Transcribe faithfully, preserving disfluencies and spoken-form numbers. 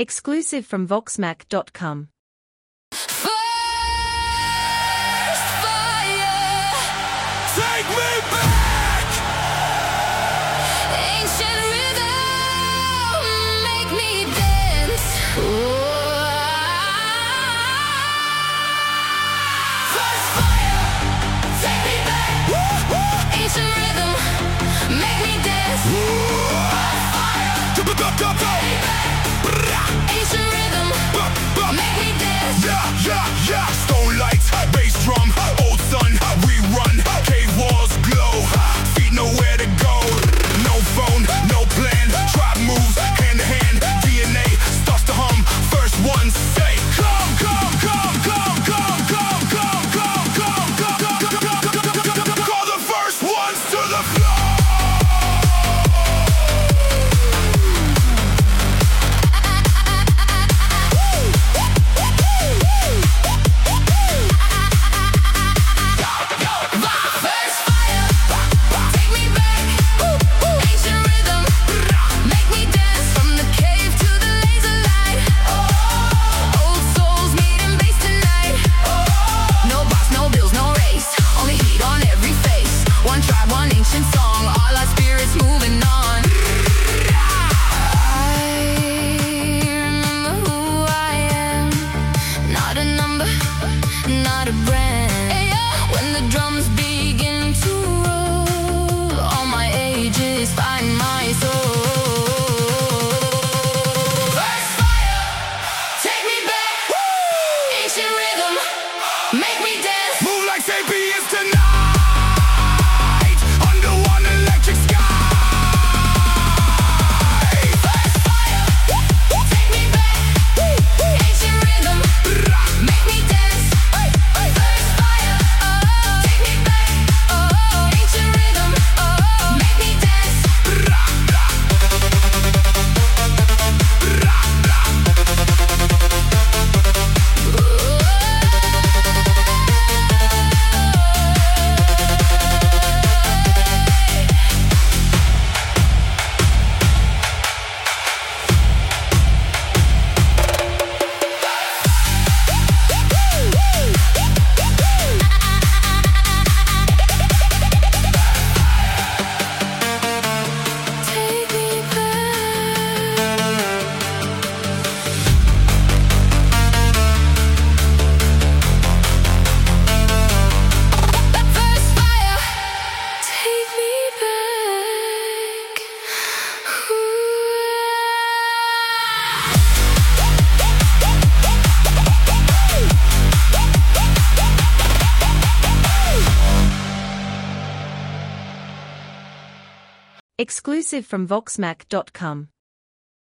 Exclusive from Voxmac dot com. First fire, Take me back! ancient rhythm, make me dance. First fire, take me back. Ancient rhythm, make me dance. First fire, Go, go, go, go, go. ancient rhythm, make me dance. Yeah, yeah, yeah. Stone lights, bass drum, old sun, we run. Cave walls glow, feet nowhere to go. No phone, no plan. Tribe moves hand to hand. D N A starts to hum. First one say, come, come, come, come, come, come, come, come, come, come, come, come, come, come, come. Call the first ones to the floor. First fire, take me back. Ancient rhythm, make me dance. From the cave to the laser light. Old souls needing bass tonight. No box, no bills, no race. Only heat on every face. One tribe, one ancient song. All our spirits moving on. I remember who I am. Not a number, not a brand. When the drums begin to roll, all my ages find my soul. First fire, take me back. Ancient rhythm, make me dance. Move like Sapiens tonight, under one electric sky. First fire, take me back. Ancient rhythm, make me dance. First fire, take me back. Ancient rhythm, make me dance. Take me back. First fire, take me back. Exclusive from Voxmac dot com.